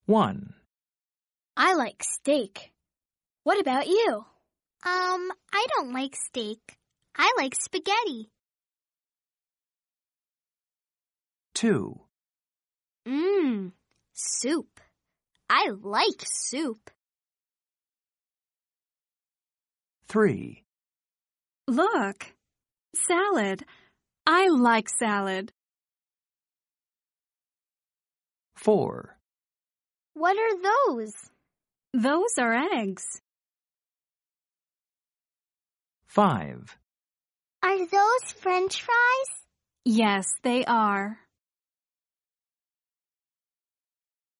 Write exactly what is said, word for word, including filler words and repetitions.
one. I like steak. What about you? Um, I don't like steak. I like spaghetti. two. Mmm, soup. I like soup. three. Look, salad. I like salad. four. What are those? Those are eggs. five. Are those French fries? Yes, they are.